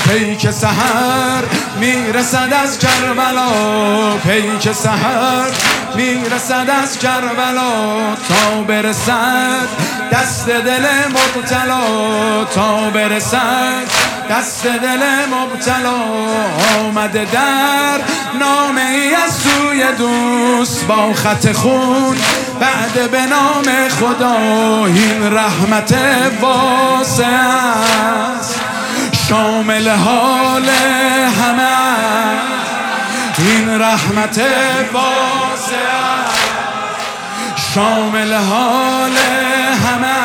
پیک سحر میرسد از کربلا، پیک سحر میرسد از کربلا، تا برسد دست دل مبتلا، تا برسد دست دل مبتلا. آمده در نامه ای از سوی دوست با خط خون، بعد به نام خدا این رحمت واسع است، شامل حال همه. این رحمت واسع است، شامل حال همه.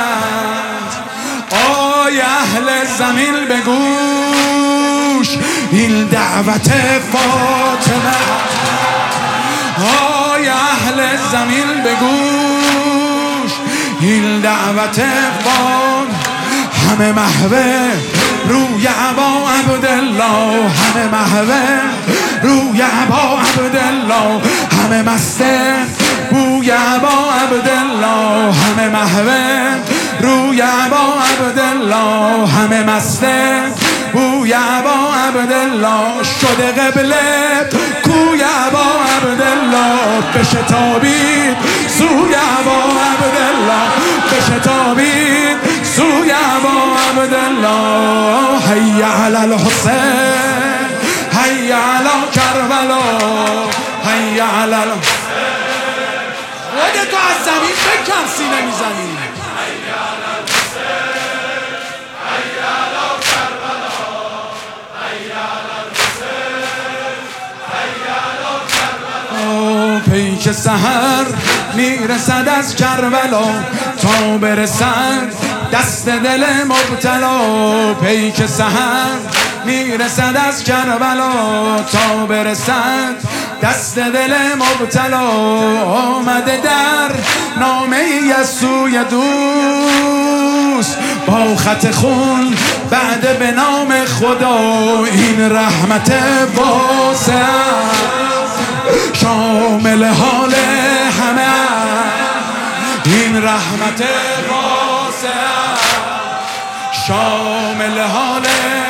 آی اهل زمین بگوش این دعوت فاطمه، آی اهل زمین بگوش این دعوت فاطمه. همه محوه روی ابا عبدالله، همه محوه روی ابا عبدالله، همه مسته بوی ابا عبدالله، همه محوه روی ابا عبدالله، همه مسته بوی ابا عبدالله. شده قبله کوی ابا عبدالله، بشتابید سوی ابا عبدالله، بشتابید سوی ابا عبدالله. حی علی الحسین، حی علی کربلا، حی علی الحسین. خودتو از زمین بکن سینه میزنی. حی علی الحسین، حی علی کربلا، حی علی الحسین، حی علی کربلا. پیک سحر میرسد از کربلا، تا برسد دست دل مبتلا، پیک سحر میرسد از کربلا، تا برسد دست دل مبتلا. آمده در نامه ای از سوی دوست با خط خون، بعد به نام خدا این رحمت واسع، شامل حال همه. این رحمت واسع، شامل حال.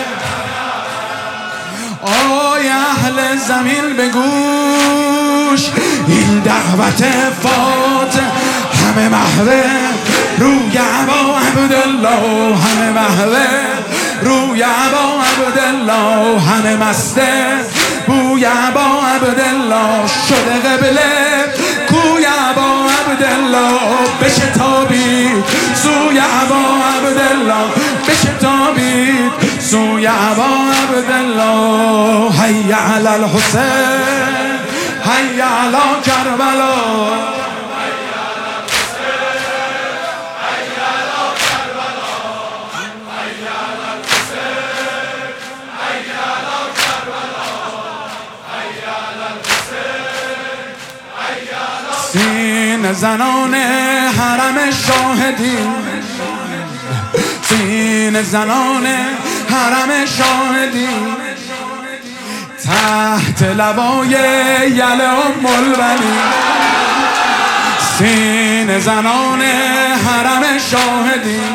آی اهل زمین بگوش این دعوت فات. همه محوه روی ابا عبدالله، همه محوه روی ابا عبدالله، همه مسته بوی ابا عبدالله. شده قبله کوی ابا عبدالله، بشتابید سوی ابا عبدالله، بشتابید سوی ابا عبدالله. حی علی الحسین، حی علی کربلا، سین زنان حرم شاهدین، سین زنان حرم شاهدین، تحت لوای یل ام البنین. سین زنان حرم شاهدین،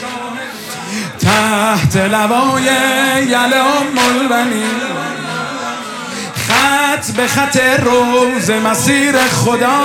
تحت لوای یل ام البنین. خط به خط روز مسیر خدا،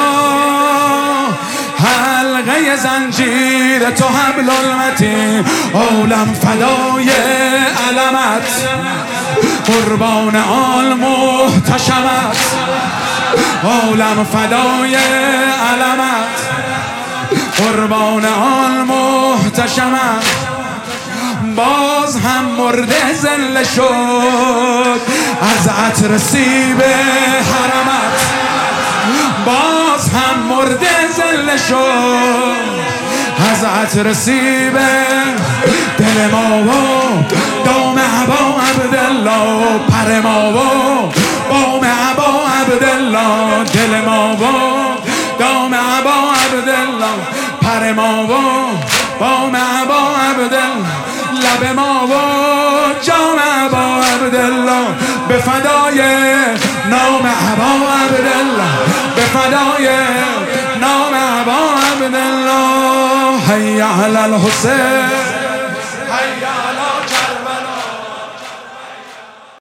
حلقه زنجیر تو حبل المتین. عالم فدای علمت، قربان آل محتشمت. عالم فدای علمت، قربان آل محتشمت. باز هم مرده زله شد از عطر سیب حرمت، باز هم مرده زله شد از عطر سیب. دل ما و دام ابا عبدالله، پر ما و بام ابا عبدالله. دل ما و دام ابا عبدالله، پر ما و بام ابا عبدالله. لب ما و جام ابا عبدالله، به فدای نام ابا عبدالله، به فدای نام ابا عبدالله. حی علی الحسین.